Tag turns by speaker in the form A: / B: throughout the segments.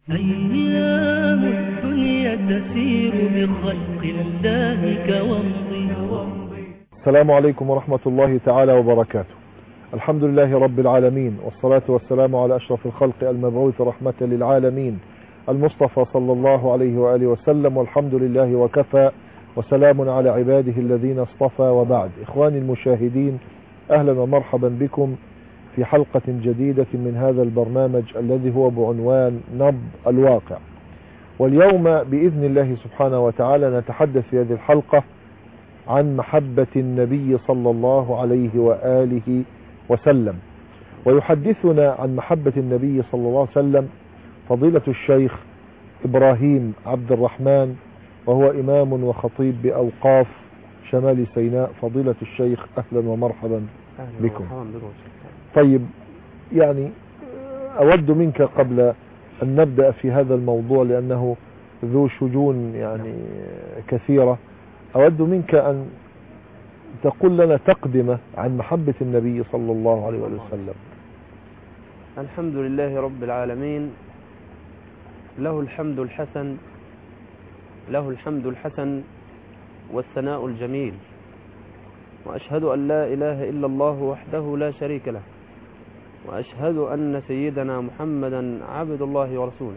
A: أيام الدنيا تسير بخلق الله كومضي.
B: السلام عليكم ورحمة الله تعالى وبركاته. الحمد لله رب العالمين، والصلاة والسلام على أشرف الخلق المبعوث رحمة للعالمين المصطفى صلى الله عليه وآله وسلم، والحمد لله وكفى، وسلام على عباده الذين اصطفى، وبعد. إخواني المشاهدين، أهلا ومرحبا بكم في حلقة جديدة من هذا البرنامج الذي هو بعنوان نبض الواقع. واليوم بإذن الله سبحانه وتعالى نتحدث في هذه الحلقة عن محبة النبي صلى الله عليه وآله وسلم. ويحدثنا عن محبة النبي صلى الله عليه وسلم فضيلة الشيخ إبراهيم عبد الرحمن، وهو إمام وخطيب بأوقاف شمال سيناء. فضيلة الشيخ أهلا ومرحبا بكم. طيب، يعني أود منك قبل أن نبدأ في هذا الموضوع، لأنه ذو شجون يعني كثيرة، أود منك أن تقول لنا تقدمة عن محبة النبي صلى الله عليه وسلم.
C: الحمد لله رب العالمين، له الحمد الحسن، له الحمد الحسن والثناء الجميل، وأشهد أن لا إله إلا الله وحده لا شريك له، وأشهد أن سيدنا محمدا عبد الله ورسوله.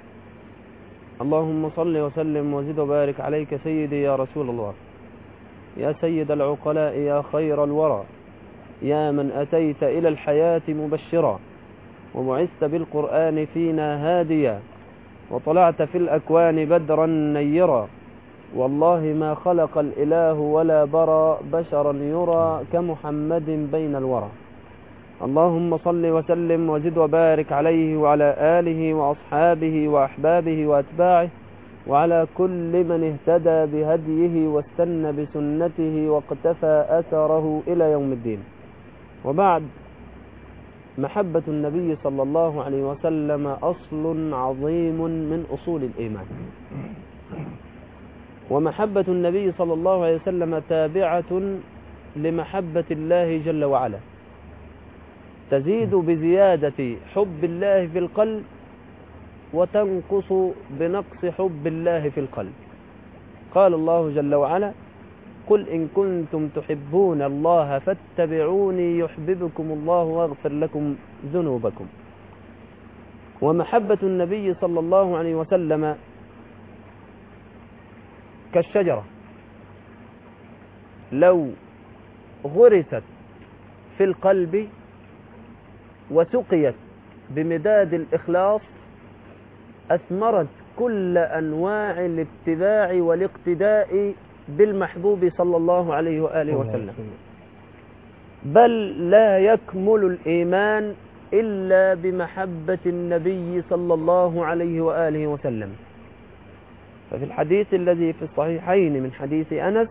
C: اللهم صل وسلم وزد وبارك عليك سيدي يا رسول الله، يا سيد العقلاء، يا خير الورى، يا من أتيت إلى الحياة مبشرا، وبعثت بالقرآن فينا هاديا، وطلعت في الأكوان بدرا نيرا. والله ما خلق الإله ولا برى بشرا يرى كمحمد بين الورى. اللهم صل وسلم وزد وبارك عليه وعلى آله وأصحابه وأحبابه وأتباعه، وعلى كل من اهتدى بهديه واستنى بسنته واقتفى أثره إلى يوم الدين. وبعد، محبة النبي صلى الله عليه وسلم أصل عظيم من أصول الإيمان، ومحبة النبي صلى الله عليه وسلم تابعة لمحبة الله جل وعلا، تزيد بزيادة حب الله في القلب، وتنقص بنقص حب الله في القلب. قال الله جل وعلا: قل إن كنتم تحبون الله فاتبعوني يحببكم الله ويغفر لكم ذنوبكم. ومحبة النبي صلى الله عليه وسلم كالشجرة، لو غرست في القلب وسقيت بمداد الإخلاص أثمرت كل أنواع الاتباع والاقتداء بالمحبوب صلى الله عليه وآله وسلم. بل لا يكمل الإيمان إلا بمحبة النبي صلى الله عليه وآله وسلم. ففي الحديث الذي في الصحيحين من حديث أنس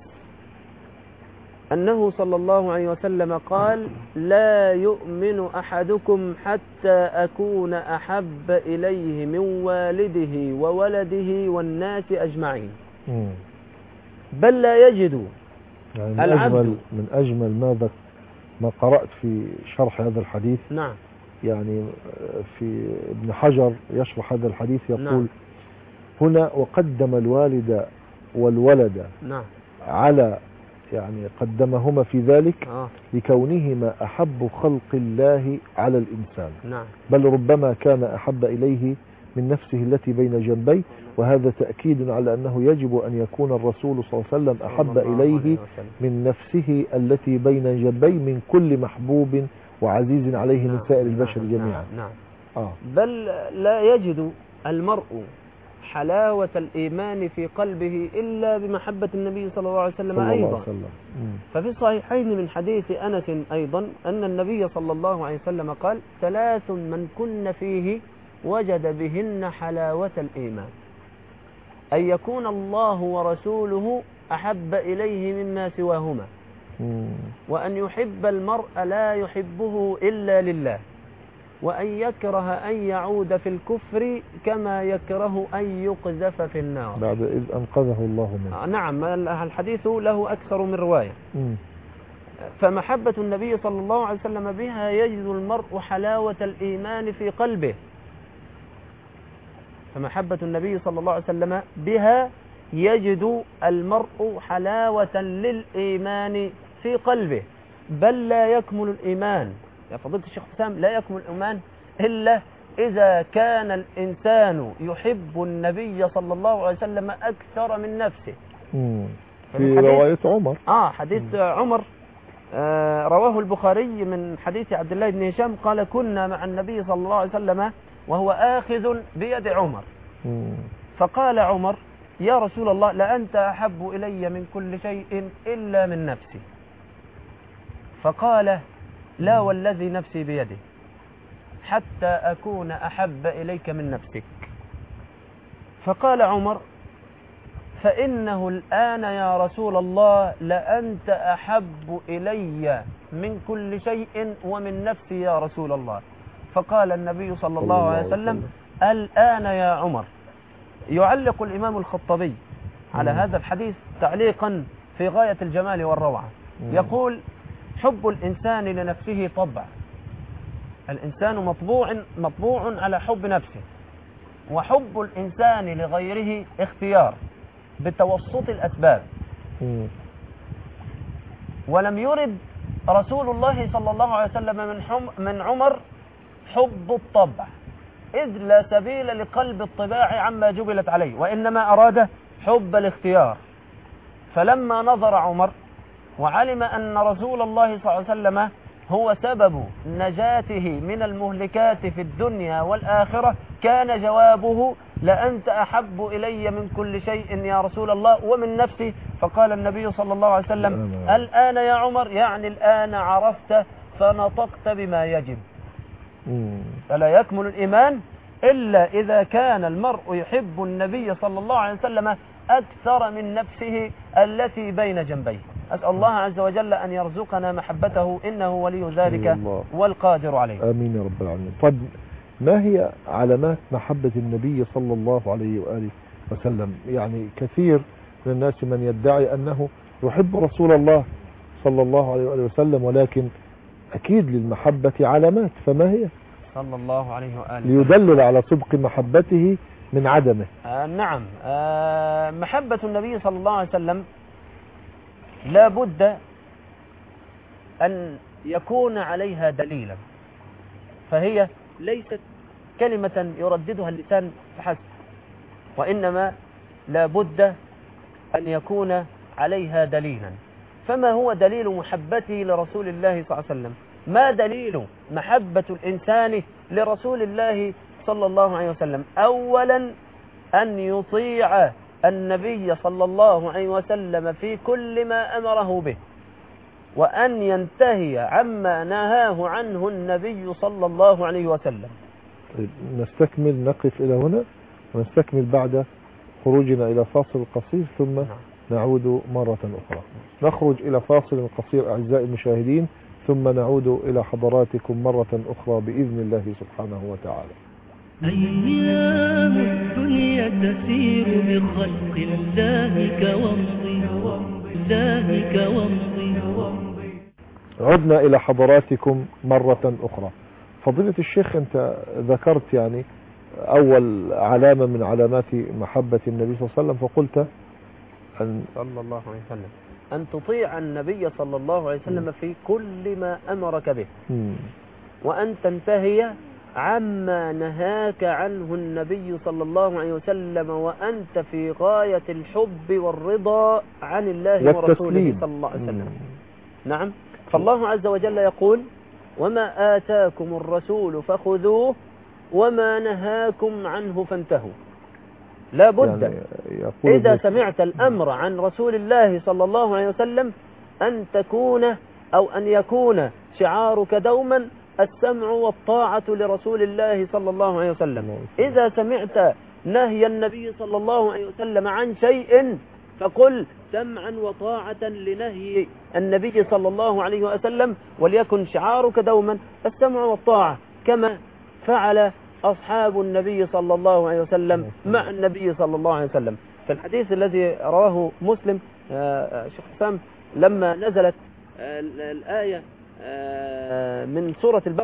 C: أنه صلى الله عليه وسلم قال: لا يؤمن أحدكم حتى أكون أحب إليه من والده وولده والناس أجمعين. بل لا يجد
B: يعني
C: العبد
B: من أجمل ما قرأت في شرح هذا الحديث.
C: نعم.
B: يعني في ابن حجر يشرح هذا الحديث يقول:
C: نعم.
B: هنا وقدم الوالد والولد
C: نعم.
B: على، يعني قدمهما في ذلك لكونهما أحب خلق الله على الإنسان.
C: نعم.
B: بل ربما كان أحب إليه من نفسه التي بين جنبيه، وهذا تأكيد على أنه يجب أن يكون الرسول صلى الله عليه وسلم أحب إليه من نفسه التي بين جنبيه من كل محبوب وعزيز عليه من سائر البشر جميعا.
C: نعم. بل لا يجد المرء حلاوة الإيمان في قلبه إلا بمحبة النبي صلى الله عليه وسلم أيضا. ففي الصحيحين من حديث أنس أيضا أن النبي صلى الله عليه وسلم قال: 3 من كن فيه وجد بهن حلاوة الإيمان: أن يكون الله ورسوله أحب إليه مما سواهما، وأن يحب المرء لا يحبه إلا لله، وأن يكره أن يعود في الكفر كما يكره أن يقذف في النار
B: بعد إذ أنقذه الله منه.
C: نعم، الحديث له أكثر من رواية. فمحبة النبي صلى الله عليه وسلم بها يجد المرء حلاوة الإيمان في قلبه. فمحبة النبي صلى الله عليه وسلم بها يجد المرء حلاوة للإيمان في قلبه، بل لا يكمل الإيمان يا فضيلة الشيخ حسام، لا يكمل الإيمان إلا إذا كان الإنسان يحب النبي صلى الله عليه وسلم أكثر من نفسه.
B: في رواية عمر
C: حديث عمر رواه البخاري من حديث عبد الله بن هشام قال كنا مع النبي صلى الله عليه وسلم وهو آخذ بيد عمر، فقال عمر يا رسول الله لأنت أحب إلي من كل شيء إلا من نفسي، فقال لا والذي نفسي بيده حتى أكون أحب إليك من نفسك. فقال عمر فإنه الآن يا رسول الله لأنت أحب إلي من كل شيء ومن نفسي يا رسول الله. فقال النبي صلى الله عليه وسلم الآن يا عمر. يعلق الإمام الخطبي على هذا الحديث تعليقا في غاية الجمال والروعة، يقول حب الإنسان لنفسه طبع، الإنسان مطبوع على حب نفسه، وحب الإنسان لغيره اختيار بتوسط الأسباب. ولم يرد رسول الله صلى الله عليه وسلم من عمر حب الطبع، إذ لا سبيل لقلب الطباع عما جبلت عليه، وإنما أراد حب الاختيار. فلما نظر عمر وعلم أن رسول الله صلى الله عليه وسلم هو سبب نجاته من المهلكات في الدنيا والآخرة، كان جوابه لأنت أحب إلي من كل شيء يا رسول الله ومن نفسي. فقال النبي صلى الله عليه وسلم الآن يا عمر، يعني الآن عرفت فنطقت بما يجب. فلا يكمل الإيمان إلا إذا كان المرء يحب النبي صلى الله عليه وسلم أكثر من نفسه التي بين جنبيه. أسأل الله عز وجل أن يرزقنا محبته إنه ولي ذلك والقادر عليه.
B: آمين يا رب العالمين. طيب ما هي علامات محبة النبي صلى الله عليه وآله وسلم؟ يعني كثير من الناس من يدعي أنه يحب رسول الله صلى الله عليه وآله وسلم، ولكن أكيد للمحبة علامات، فما هي؟
C: صلى الله عليه وآله
B: ليدلل على صدق محبته من عدمه.
C: نعم. محبة النبي صلى الله عليه وسلم لا بد أن يكون عليها دليلا، فهي ليست كلمة يرددها اللسان فحسب، وإنما لا بد أن يكون عليها دليلا. فما هو دليل محبته لرسول الله صلى الله عليه وسلم؟ ما دليل محبة الإنسان لرسول الله صلى الله عليه وسلم؟ أولا أن يطيع النبي صلى الله عليه وسلم في كل ما أمره به، وأن ينتهي عما نهاه عنه النبي صلى الله عليه وسلم.
B: نستكمل، نقف إلى هنا ونستكمل بعد خروجنا إلى فاصل قصير ثم نعود مرة أخرى. نخرج إلى فاصل قصير أعزائي المشاهدين ثم نعود إلى حضراتكم مرة أخرى بإذن الله سبحانه وتعالى.
A: أيام الدنيا تسير بخلق الله كومضي.
B: عدنا إلى حضراتكم مرة أخرى. فضيلة الشيخ أنت ذكرت يعني أول علامة من علامات محبة النبي صلى الله عليه وسلم، فقلت أن
C: صلى الله عليه وسلم أن تطيع النبي صلى الله عليه وسلم في كل ما أمرك به، وأن تنتهي عما نهاك عنه النبي صلى الله عليه وسلم، وأنت في غاية الحب والرضا عن الله ورسوله صلى الله عليه وسلم. نعم. فالله عز وجل يقول وما آتاكم الرسول فخذوه وما نهاكم عنه فانتهوا. لا بد يعني إذا سمعت الأمر عن رسول الله صلى الله عليه وسلم أن تكون أو أن يكون شعارك دوما السمع والطاعة لرسول الله صلى الله عليه وسلم. إذا سمعت نهي النبي صلى الله عليه وسلم عن شيء فقل سمعا وطاعة لنهي النبي صلى الله عليه وسلم، وليكن شعارك دوما السمع والطاعة كما فعل أصحاب النبي صلى الله عليه وسلم مع النبي صلى الله عليه وسلم. في الحديث الذي رواه مسلم شيخ حسام لما نزلت الآية من سورة البقرة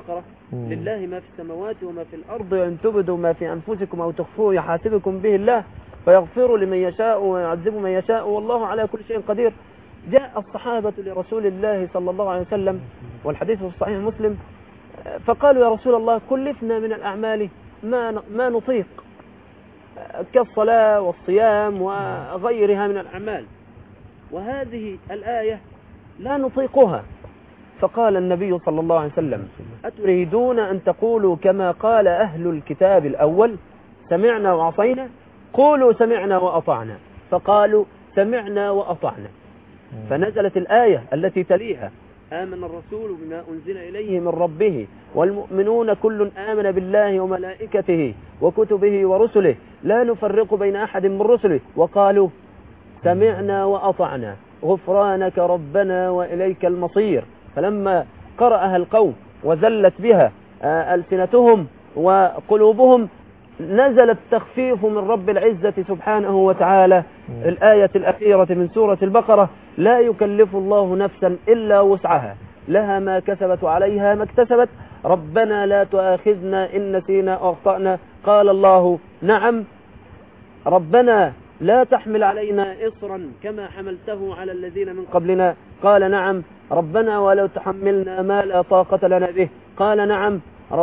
C: لله ما في السماوات وما في الأرض، وإن تبدوا ما في أنفسكم أو تخفوه يحاسبكم به الله فيغفر لمن يشاء ويعذب من يشاء والله على كل شيء قدير. جاء الصحابة لرسول الله صلى الله عليه وسلم والحديث في صحيح مسلم فقالوا يا رسول الله كلفنا من الأعمال ما نطيق كالصلاة والصيام وغيرها من الأعمال، وهذه الآية لا نطيقها. فقال النبي صلى الله عليه وسلم أتريدون أن تقولوا كما قال أهل الكتاب الأول سمعنا وعصينا؟ قولوا سمعنا وأطعنا. فقالوا سمعنا وأطعنا. فنزلت الآية التي تليها آمن الرسول بما أنزل إليه من ربه والمؤمنون كل آمن بالله وملائكته وكتبه ورسله لا نفرق بين أحد من رسله وقالوا سمعنا وأطعنا غفرانك ربنا وإليك المصير. فلما قرأها القوم وذلت بها ألسنتهم وقلوبهم نزل التخفيف من رب العزة سبحانه وتعالى الآية الأخيرة من سورة البقرة لا يكلف الله نفسا إلا وسعها لها ما كسبت وعليها ما اكتسبت ربنا لا تؤاخذنا إن نسينا أو أخطأنا. قال الله نعم ربنا لا تحمل علينا إصرا كما حملته على الذين من قبلنا. قال نعم ربنا ولو تحملنا ما لا طاقة لنا به. قال نعم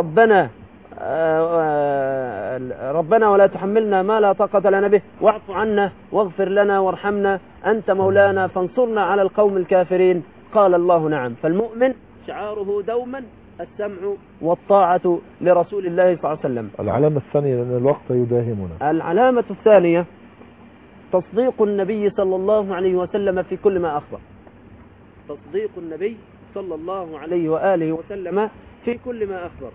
C: ربنا ولا تحملنا ما لا طاقة لنا به واعف عنا واغفر لنا وارحمنا أنت مولانا فانصرنا على القوم الكافرين. قال الله نعم. فالمؤمن شعاره دوما السمع والطاعة لرسول الله صلى الله عليه وسلم.
B: العلامة الثانية لأن الوقت يداهمنا.
C: العلامة الثانية تصديق النبي صلى الله عليه وسلم في كل ما أخبر. تصديق النبي صلى الله عليه وآله وسلم في كل ما أخبر.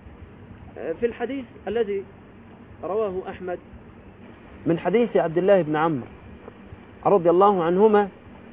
C: في الحديث الذي رواه أحمد من حديث عبد الله بن عمرو رضي الله عنهما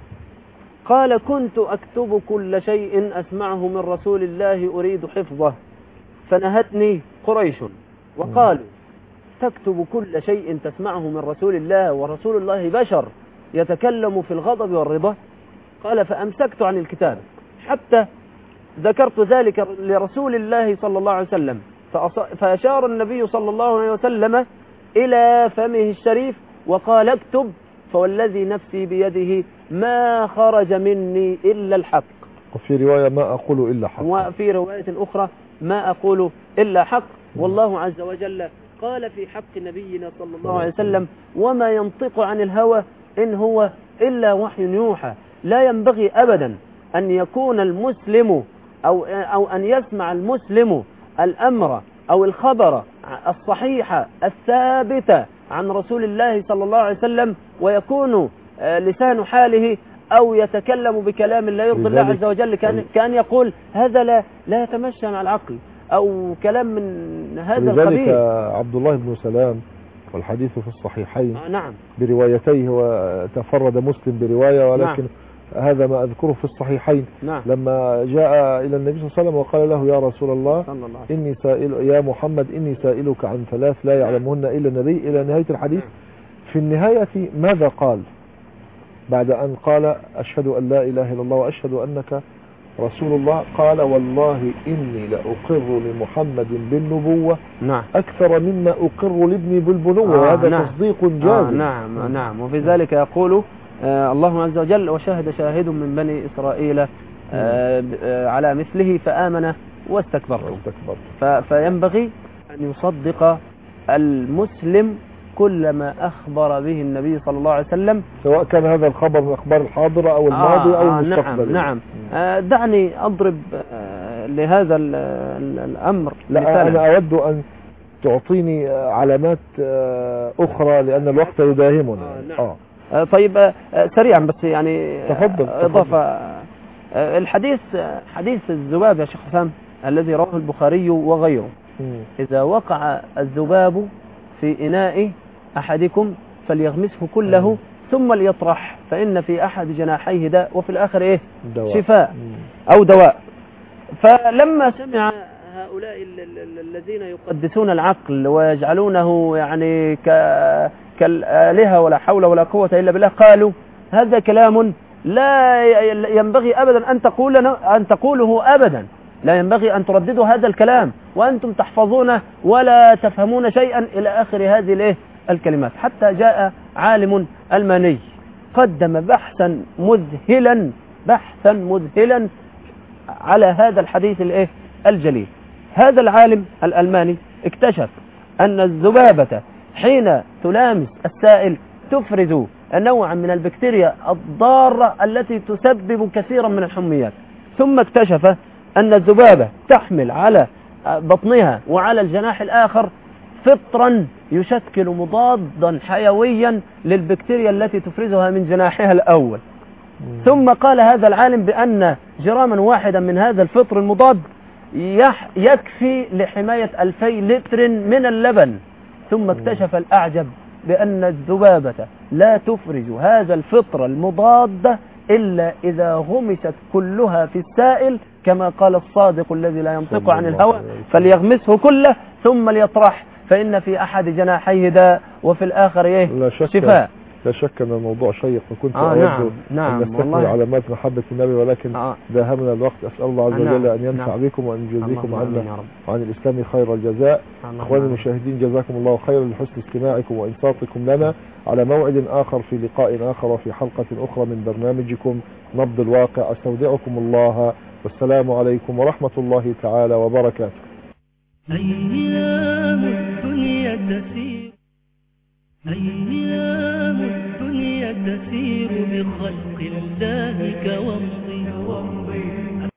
C: قال كنت أكتب كل شيء أسمعه من رسول الله أريد حفظه فنهتني قريش وقالوا تكتب كل شيء تسمعه من رسول الله ورسول الله بشر يتكلم في الغضب والرضا. قال فأمسكت عن الكتاب حتى ذكرت ذلك لرسول الله صلى الله عليه وسلم فأشار النبي صلى الله عليه وسلم إلى فمه الشريف وقال اكتب فوالذي نفسي بيده ما خرج مني إلا الحق.
B: وفي رواية ما أقول إلا حق.
C: وفي رواية أخرى ما أقول إلا حق. والله عز وجل قال في حق نبينا صلى الله عليه وسلم وما ينطق عن الهوى إن هو إلا وحي يوحى. لا ينبغي أبدا أن يكون المسلم أو أن يسمع المسلم الأمر أو الخبر الصحيح الثابت عن رسول الله صلى الله عليه وسلم ويكون لسان حاله أو يتكلم بكلام لا يرضي الله عز وجل كأن يقول هذا لا يتمشى مع العقل أو كلام من هذا القبيل.
B: لذلك عبد الله بن سلام والحديث في الصحيحين
C: نعم
B: بروايتيه وتفرد مسلم برواية ولكن هذا ما أذكره في الصحيحين. لما جاء إلى النبي صلى الله عليه وسلم وقال له يا رسول الله إني سائل يا محمد إني سائلك عن ثلاث لا يعلمهن إلا النبي إلى نهاية الحديث. في النهاية ماذا قال بعد أن قال أشهد أن لا إله إلا الله وأشهد أنك رسول الله؟ قال والله إني لأقر لمحمد بالنبوة أكثر مما أقر لابني بالبنوة. وهذا تصديق جازم.
C: نعم وفي ذلك يقول الله عز وجل وشهد شاهد من بني إسرائيل على مثله فآمن واستكبرتم. فينبغي أن يصدق المسلم كل ما أخبر به النبي صلى الله عليه وسلم
B: سواء كان هذا الخبر من أخبار الحاضرة أو الماضي أو المستقبل.
C: نعم دعني أضرب لهذا الأمر.
B: لا أنا أود أن تعطيني علامات أخرى لأن الوقت يداهمنا.
C: طيب سريعا بس يعني
B: تفضل.
C: إضافة الحديث حديث الذباب يا شيخ حسام الذي رواه البخاري وغيره. إذا وقع الذباب في إناء أحدكم فليغمسه كله ثم ليطرح فإن في أحد جناحيه داء وفي الآخر دواء. شفاء أو دواء. فلما سمع هؤلاء الذين يقدسون العقل ويجعلونه يعني كالآلهة ولا حول ولا قوة إلا بالله قالوا هذا كلام لا ينبغي أبدا أن تقوله أبدا. لا ينبغي أن ترددوا هذا الكلام وأنتم تحفظونه ولا تفهمون شيئا إلى آخر هذه الكلمات. حتى جاء عالم ألماني قدم بحثا مذهلا على هذا الحديث الجليل. هذا العالم الألماني اكتشف أن الذبابة حين تلامس السائل تفرز نوعا من البكتيريا الضارة التي تسبب كثيرا من الحميات. ثم اكتشف أن الذبابة تحمل على بطنها وعلى الجناح الآخر فطرا يشكل مضادا حيويا للبكتيريا التي تفرزها من جناحها الأول. ثم قال هذا العالم بأن جراما واحدا من هذا الفطر المضاد يكفي لحماية 2000 لتر من اللبن. ثم اكتشف الأعجب بأن الذبابة لا تفرز هذا الفطر المضاد إلا إذا غمست كلها في السائل، كما قال الصادق الذي لا ينطق عن الهوى، فليغمسه كله ثم ليطرح، فإن في أحد جناحيه داء وفي الآخر شفاء.
B: لا شك أن الموضوع شيق، وكنت أود أن نستكمل علامات محبة النبي، ولكن داهمنا الوقت. أسأل الله عز وجل أن ينفع بكم وأن يجزيكم عنا وعن الإسلام خير الجزاء. أخواني المشاهدين، جزاكم الله خيرا لحسن استماعكم وإنصاتكم لنا. على موعد آخر في لقاء آخر وفي حلقة أخرى من برنامجكم نبض الواقع. أستودعكم الله، والسلام عليكم ورحمة الله تعالى وبركاته.
A: أيام الدنيا تسير، أيام الدنيا تسير بخلق الله كوم